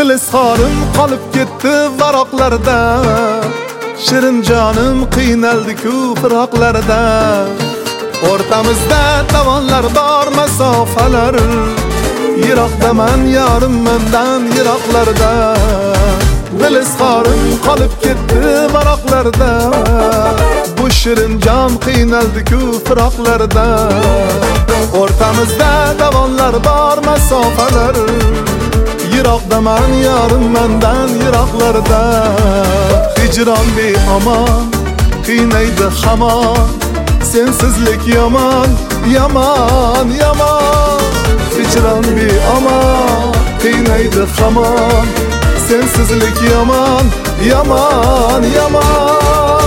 Dilizharim qolib ketdi varoqlarda, shirin jonim qiynaldi-ku firoqlarda. O'rtamizda dovonlar bor masofalar, yiroqdaman yorim mendan yiroqlarda. Dilizharim qolib ketdi varoqlarda, bu shirin jon qiynaldi-ku firoqlarda. O'rtamizda dovonlar bor masofalar, yiroqdaman yorim mendan yiroqlarda. Hijron beomon qiynaydi hamon, sensizlik yomon, yomon, yomon. Hijron beomon qiynaydi hamon, sensizlik yomon, yomon, yomon.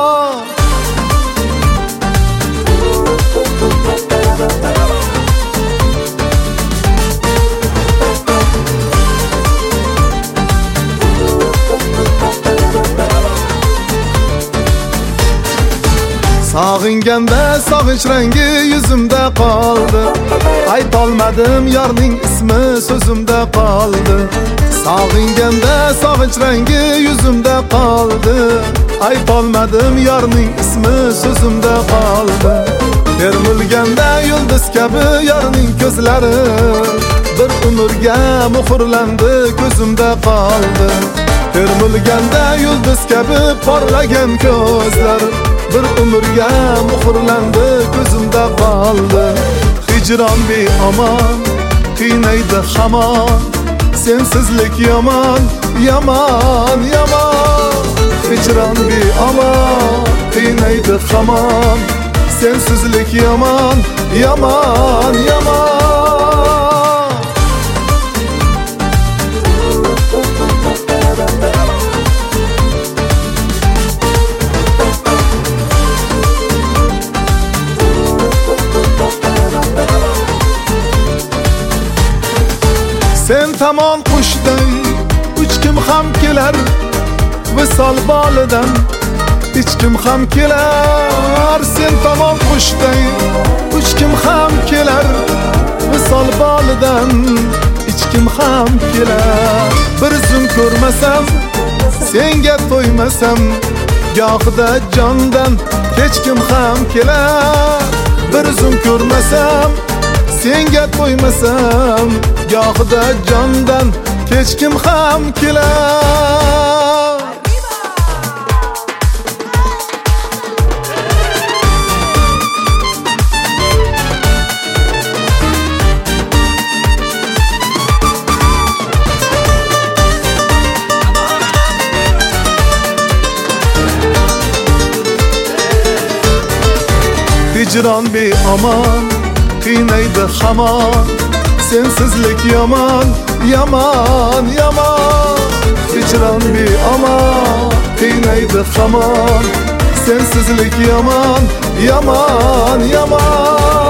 Sog'inganda sog'inch rangi yuzimda qoldi, aytolmadim yorning ismi so'zimda qoldi. Sog'inganda sog'inch rangi yuzimda qoldi, aytolmadim yorning ismi so'zimda qoldi. Termilganda yulduz kabi yorning ko'zlari, bir umrga muhrlandi ko'zimda qoldi. Termilganda yulduz kabi porlagan ko'zlar, bir umrga muhrlandi ko'zimda qoldi. Hijron beomon qiynaydi hamon, sensizlik yomon, yomon, yomon. Hijron beomon qiynaydi hamon, sensizlik yomon, yomon, yomon. Sen tamon qushday uch kim ham kelar, visol bolidan hech kim ham kelar. Sen tamon qushday uch kim ham kelar, visol bolidan hech kim ham kelar. Bir zum ko'rmasam, senga to'ymasam, gohida jondan hech kim ham kelar. Bir zum ko'rmasam, senga to'ymasam, gohida jondan hech kim ham kelar. Hijron beomon qiynaydi hamon, sensizlik yomon, yomon, yomon. Hijron beomon qiynaydi hamon, sensizlik yomon, yomon, yomon.